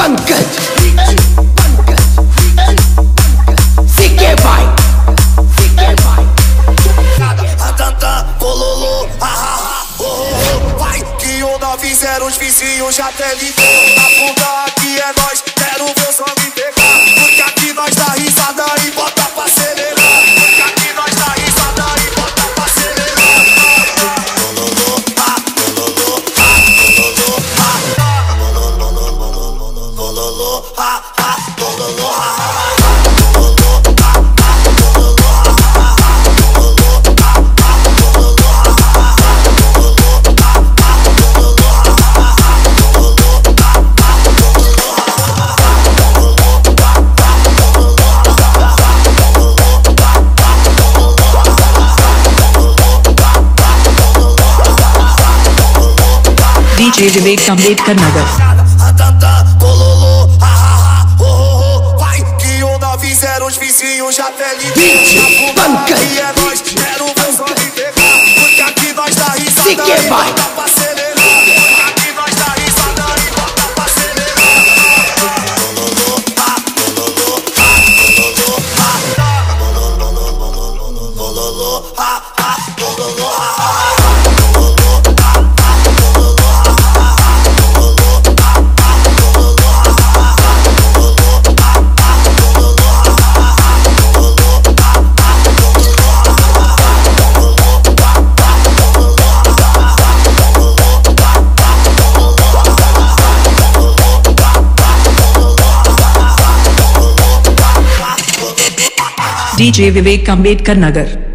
Pankaj CK भाई Vai que onda fizeram os vizinhos já até ligou. A fuga aqui é nós, quero ver o som me pegar. Porque aqui nós dá risada e bota pra acelerar. Porque aqui nós dá risada e bota pra acelerar. DJ Vivek Ambedkar Nagar. Vai que onda fizeram os vizinhos já até ligou. DJ Pankaj E é nós, quero ver o som me pegar. Porque aqui nós dá risada CK e भाई bota pra acelerar. Porque aqui nós dá risada e bota pra DJ Vivek Ambedkar Nagar.